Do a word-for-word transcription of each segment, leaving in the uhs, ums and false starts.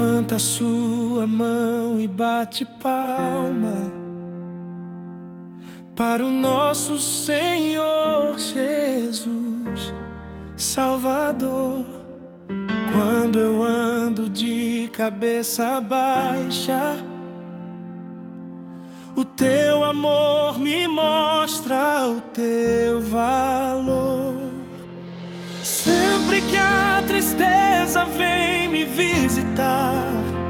Levanta a sua mão e bate palma para o nosso Senhor Jesus, Salvador. Quando eu ando de cabeça baixa, o teu amor me mostra o teu valor. Sempre que a tristeza vem me visitar,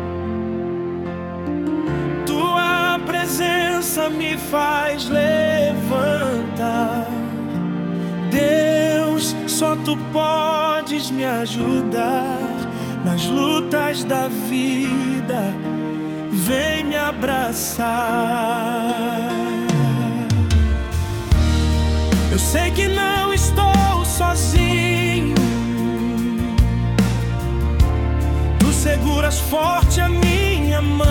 tua presença me faz levantar. Deus, só tu podes me ajudar nas lutas da vida. Vem me abraçar. Eu sei que não estou sozinho, tu seguras forte a minha mão.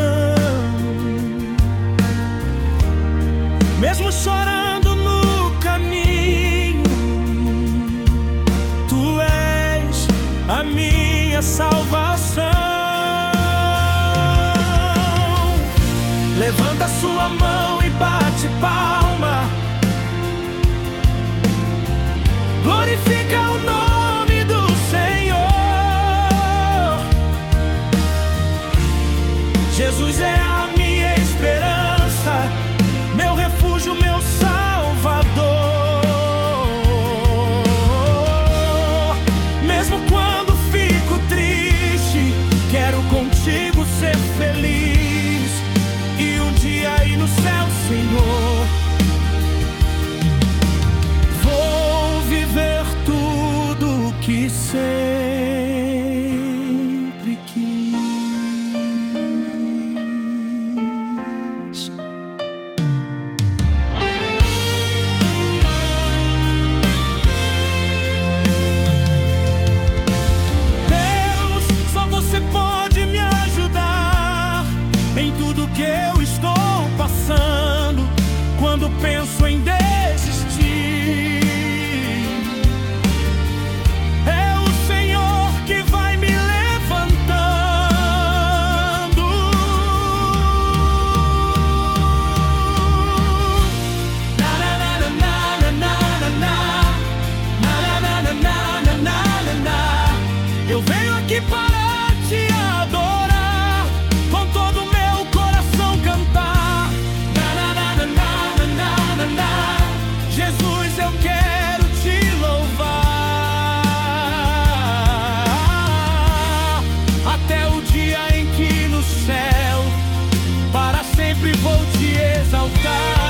Mesmo chorando no caminho, tu és a minha salvação. Levanta sua mão e bate palma, glorifica o nome do Senhor. Jesus é a minha esperança, meu refúgio, meu Salvador. Mesmo quando fico triste, quero contigo ser feliz e um dia aí no céu, Senhor, vou viver tudo que sempre quis. Deus, só você pode me ajudar em tudo que eu estou passando. Quando penso em desistir, é o Senhor que vai me levantando. Na, na, na, na, na, na, na, na, na, na, na, na, na. Eu venho aqui para te adorar, com todo o meu coração cantar. Na, na, na, na, na, na, na, na. Jesus, eu quero te louvar até o dia em que no céu para sempre vou te exaltar.